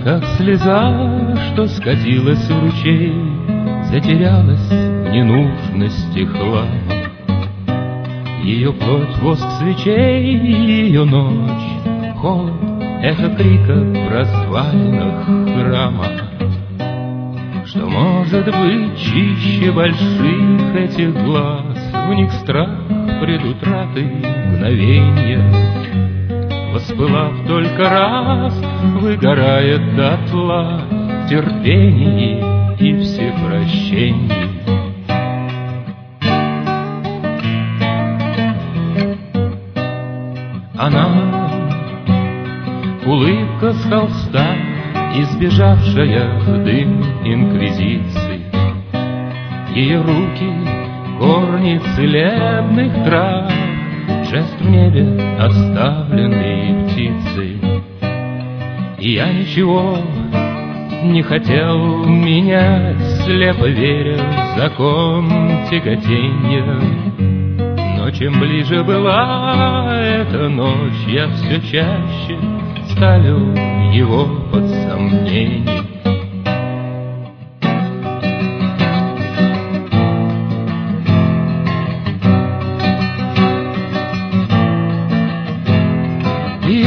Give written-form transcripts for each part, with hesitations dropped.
как слеза, что скатилась в ручей, затерялась в ненужности хлама. Ее плоть — воск свечей, ее ночь — холод, эхо крика в развалинах храма. Что может быть чище больших этих глаз? В них страх предутраты мгновенья. Воспылав только раз, выгорает дотла терпение и всепрощение. Она — улыбка с холста, избежавшая в дым инквизиции. Ее руки — корни целебных трав, жест в небе, оставленный птицей. И я ничего не хотел менять, слепо веря в закон тяготения. Но чем ближе была эта ночь, я все чаще ставил его под сомнение. И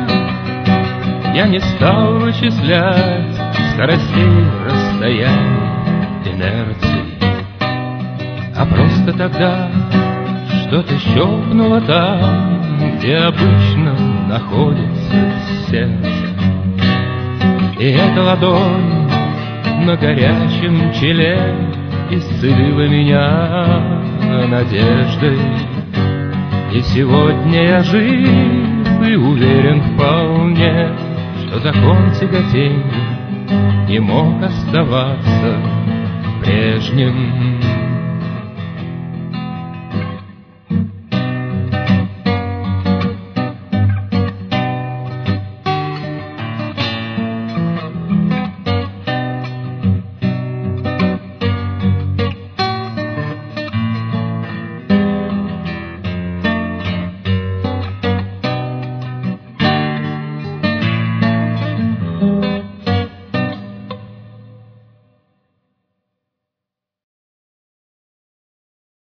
я не стал вычислять скоростей, расстояний, инерций, а просто тогда что-то щелкнуло там, где обычно находится сердце. И эта ладонь на горячем челе исцелила меня надеждой. И сегодня я жив и уверен вполне, что закон тяготения не мог оставаться прежним.